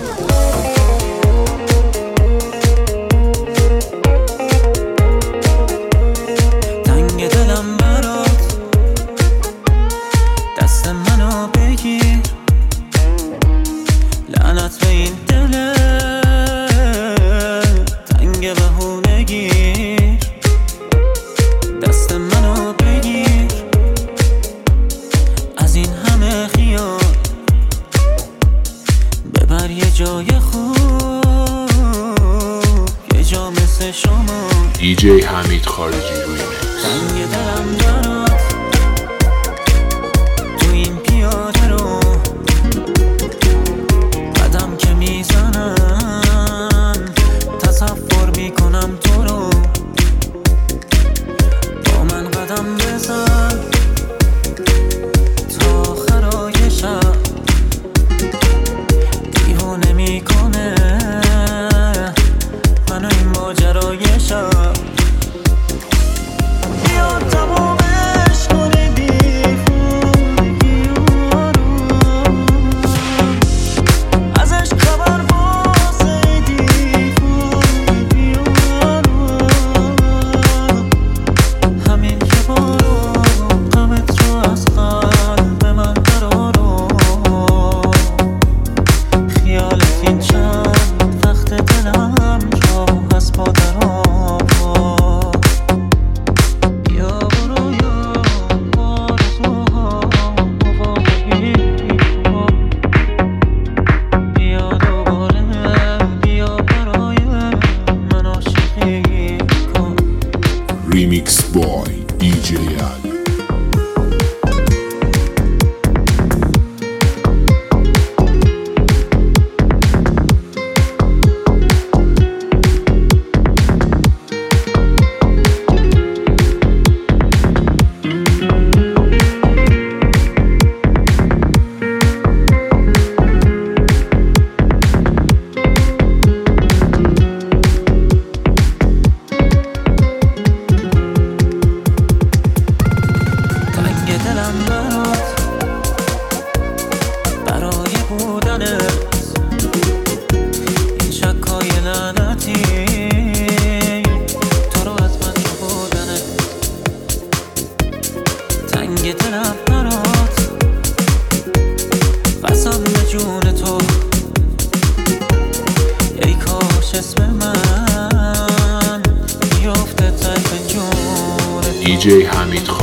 تنگ دلم برات دست منو بگیر، لعنت به این دل تنگ بهونگیر. دست منو بگیر از این همه خیال، ببر یه جای خوب، یه جا مثل شما. دیجی حمید خارجی ریمیکس. تنگ دلم برات تو این پیاده رو، قدم که میزنم تصور میکنم تو رو. با من قدم بزن تا آخرای شب، دیوونه میکنه منو این ماجرای شب. بیا تمامش کنی دیوونگی رو، ازش خبر واسه دیوونگی رو. همین که برو غمت رو از قلب من درارو، خیالت این چند وقت دلم رو هست با درارو. بیا برو یا آرزوها مواقعی تو، بیا دوباره بیا برای من عاشقی کن. ریمیکس بای دیجی علی. تنگ دلم برات برای بودنت، این شکای لعنتی تو رو از من بودنت. تنگ دلم برات قسم به جون تو، ای کاش اسم من بیفته ته جون. دیجی حمید